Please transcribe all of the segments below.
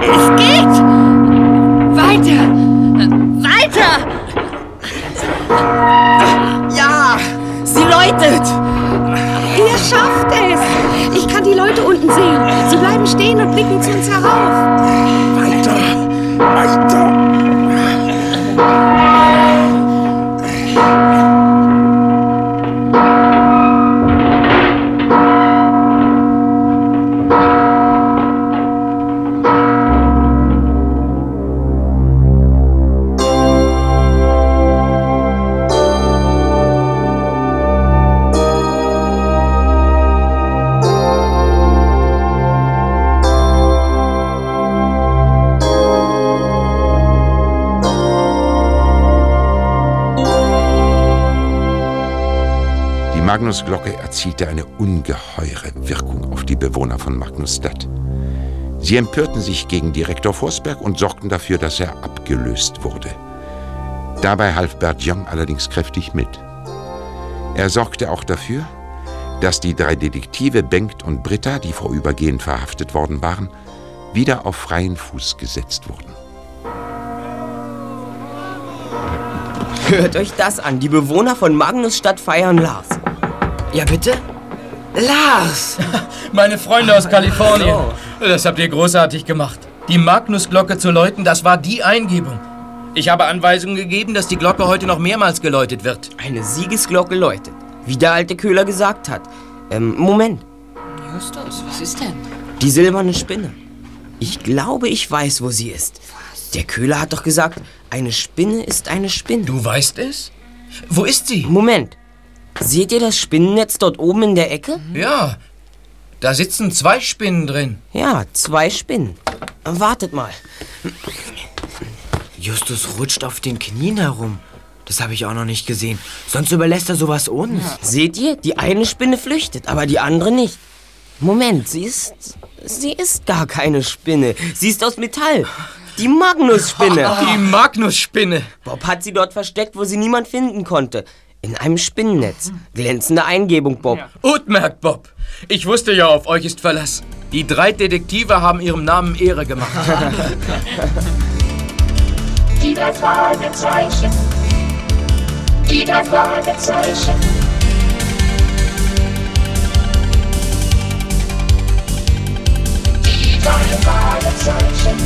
Es geht! Weiter! Weiter! Ja, sie läutet! Ihr schafft es! Ich kann die Leute unten sehen. Sie bleiben stehen und blicken zu uns herauf. Weiter! Weiter! Die Magnusglocke erzielte eine ungeheure Wirkung auf die Bewohner von Magnusstadt. Sie empörten sich gegen Direktor Forsberg und sorgten dafür, dass er abgelöst wurde. Dabei half Bert Jong allerdings kräftig mit. Er sorgte auch dafür, dass die 3 Detektive Bengt und Britta, die vorübergehend verhaftet worden waren, wieder auf freien Fuß gesetzt wurden. Hört euch das an. Die Bewohner von Magnusstadt feiern Lars. Ja, bitte? Lars! Meine Freunde aus Kalifornien. Hallo. Das habt ihr großartig gemacht. Die Magnusglocke zu läuten, das war die Eingebung. Ich habe Anweisungen gegeben, dass die Glocke heute noch mehrmals geläutet wird. Eine Siegesglocke läutet. Wie der alte Köhler gesagt hat. Moment. Justus, was ist denn? Die silberne Spinne. Ich glaube, ich weiß, wo sie ist. Der Köhler hat doch gesagt, eine Spinne ist eine Spinne. Du weißt es? Wo ist sie? Moment. Seht ihr das Spinnennetz dort oben in der Ecke? Ja, da sitzen 2 Spinnen drin. Ja, 2 Spinnen. Wartet mal. Justus rutscht auf den Knien herum. Das habe ich auch noch nicht gesehen. Sonst überlässt er sowas uns. Ja. Seht ihr? Die eine Spinne flüchtet, aber die andere nicht. Moment, sie ist gar keine Spinne. Sie ist aus Metall. Die Magnusspinne. Die Magnusspinne. Bob hat sie dort versteckt, wo sie niemand finden konnte. In einem Spinnennetz. Glänzende Eingebung, Bob. Ja. Gut merkt, Bob. Ich wusste ja, auf euch ist Verlass. Die 3 Detektive haben ihrem Namen Ehre gemacht. Die 3 Fragezeichen. Die 3 Fragezeichen. Die 3 Fragezeichen.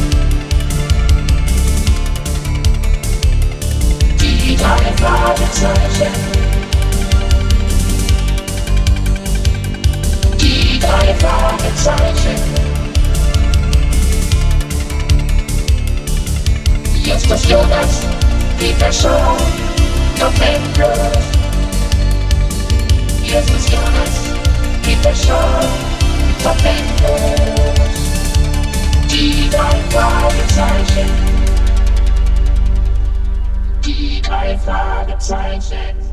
Die 3 Fragezeichen. Die 3 Fragezeichen. Justus Jonas, die Person, Top endlos. Justus Jonas, die Person, Top endlos. Die 3 Fragezeichen. Die 3 Fragezeichen.